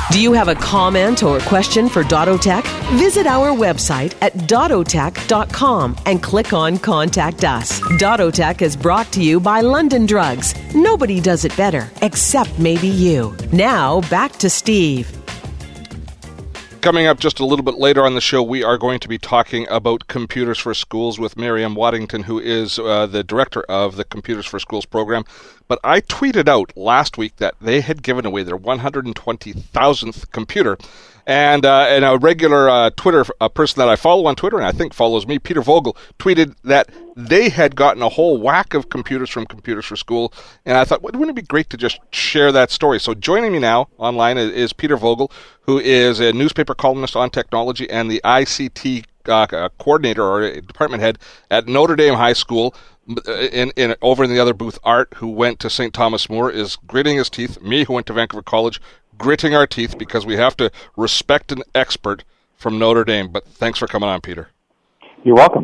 Do you have a comment or question for Dottotech? Visit our website at dottotech.com and click on Contact Us. Dottotech is brought to you by London Drugs. Nobody does it better, except maybe you. Now, back to Steve. Coming up just a little bit later on the show, we are going to be talking about Computers for Schools with Miriam Waddington, who is the director of the Computers for Schools program. But I tweeted out last week that they had given away their 120,000th computer. And a regular Twitter person that I follow on Twitter, and I think follows me, Peter Vogel, tweeted that they had gotten a whole whack of computers from Computers for School. And I thought, wouldn't it be great to just share that story? So joining me now online is Peter Vogel, who is a newspaper columnist on technology and the ICT coordinator or department head at Notre Dame High School. Over in the other booth, Art, who went to St. Thomas More, is gritting his teeth. Me, who went to Vancouver College, gritting our teeth because we have to respect an expert from Notre Dame. But thanks for coming on, Peter. You're welcome.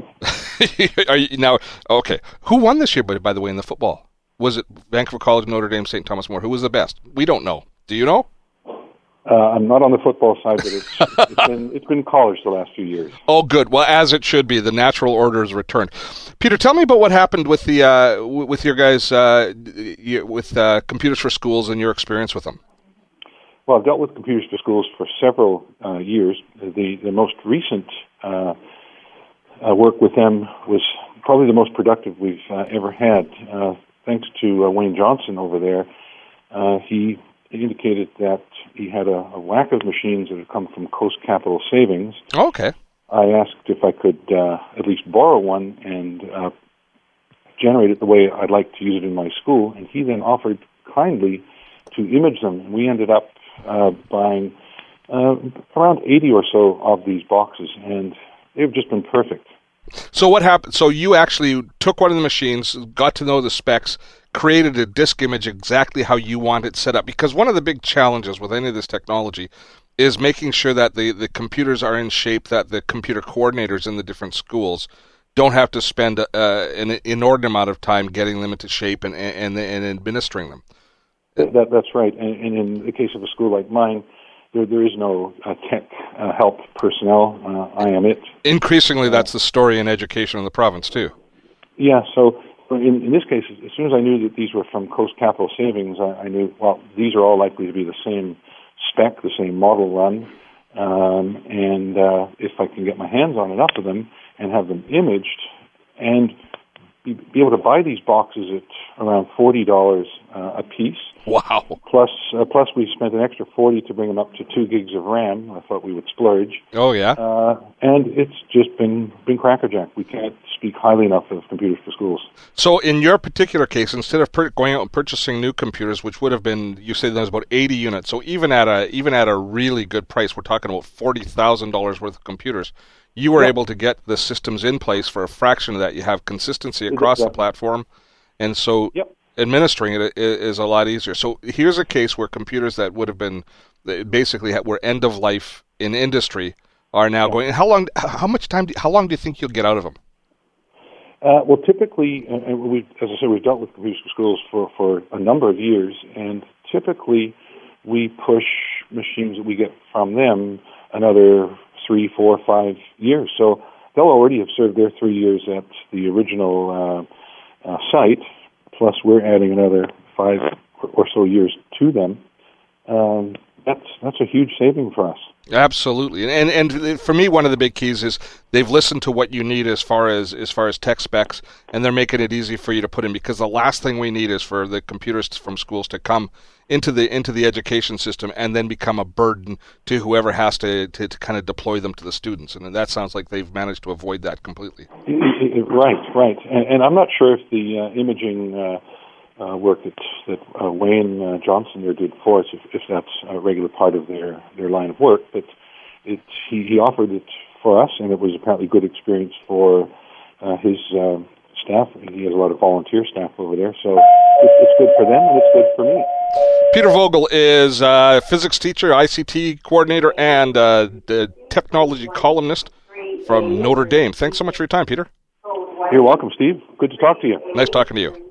Okay. Who won this year, by the way, in the football? Was it Vancouver College, Notre Dame, St. Thomas More? Who was the best? We don't know. Do you know? I'm not on the football side, but it's been college the last few years. Oh, good. Well, as it should be, the natural order is returned. Peter, tell me about what happened with the with your guys with Computers for Schools and your experience with them. Well, I've dealt with Computers for Schools for several years. The most recent work with them was probably the most productive we've ever had. Thanks to Wayne Johnson over there, he indicated that he had a whack of machines that had come from Coast Capital Savings. Okay. I asked if I could at least borrow one and generate it the way I'd like to use it in my school, and he then offered kindly to image them. And we ended up buying around 80 or so of these boxes, and they've just been perfect. So what happened? So you actually took one of the machines, got to know the specs, created a disk image exactly how you want it set up. Because one of the big challenges with any of this technology is making sure that the computers are in shape, that the computer coordinators in the different schools don't have to spend an inordinate amount of time getting them into shape and administering them. That's right. And in the case of a school like mine, there is no tech help personnel. I am it. Increasingly, that's the story in education in the province, too. Yeah, so in this case, as soon as I knew that these were from Coast Capital Savings, I knew, well, these are all likely to be the same spec, the same model run, and if I can get my hands on enough of them and have them imaged and be able to buy these boxes at around $40 a piece. Wow. Plus we spent an extra $40 to bring them up to 2 gigs of RAM. I thought we would splurge. Oh, yeah? And it's just been crackerjack. We can't speak highly enough of Computers for Schools. So in your particular case, instead of going out and purchasing new computers, which would have been, you said there was about 80 units, so even at a really good price, we're talking about $40,000 worth of computers, you were able to get the systems in place for a fraction of that. You have consistency across the platform, and so administering it is a lot easier. So here's a case where computers that would have been basically were end of life in industry are now going. How long do you think you'll get out of them? Well, typically, as I said, we've dealt with Computers for Schools for a number of years, and typically we push machines that we get from them another 3, 4, 5 years. So they'll already have served their 3 years at the original site, plus we're adding another 5 or so years to them. That's a huge saving for us. Absolutely, and for me, one of the big keys is they've listened to what you need as far as tech specs, and they're making it easy for you to put in. Because the last thing we need is for the computers from schools to come into the education system and then become a burden to whoever has to kind of deploy them to the students. And that sounds like they've managed to avoid that completely. Right. And I'm not sure if the imaging work that Wayne Johnson there did for us, if that's a regular part of their line of work, but he offered it for us, and it was apparently good experience for his staff. He has a lot of volunteer staff over there, so it's good for them and it's good for me. Peter Vogel is a physics teacher, ICT coordinator, and the technology columnist from Notre Dame. Thanks so much for your time, Peter. You're welcome, Steve. Good to talk to you. Nice talking to you.